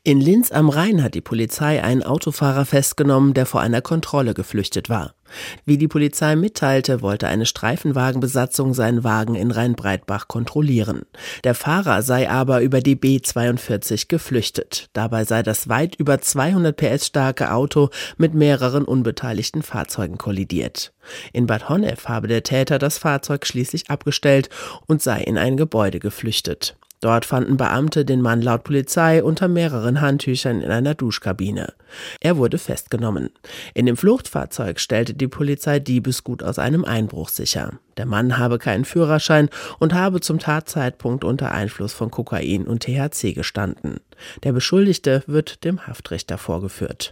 In Linz am Rhein hat die Polizei einen Autofahrer festgenommen, der vor einer Kontrolle geflüchtet war. Wie die Polizei mitteilte, wollte eine Streifenwagenbesatzung seinen Wagen in Rheinbreitbach kontrollieren. Der Fahrer sei aber über die B42 geflüchtet. Dabei sei das weit über 200 PS starke Auto mit mehreren unbeteiligten Fahrzeugen kollidiert. In Bad Honnef habe der Täter das Fahrzeug schließlich abgestellt und sei in ein Gebäude geflüchtet. Dort fanden Beamte den Mann laut Polizei unter mehreren Handtüchern in einer Duschkabine. Er wurde festgenommen. In dem Fluchtfahrzeug stellte die Polizei Diebesgut aus einem Einbruch sicher. Der Mann habe keinen Führerschein und habe zum Tatzeitpunkt unter Einfluss von Kokain und THC gestanden. Der Beschuldigte wird dem Haftrichter vorgeführt.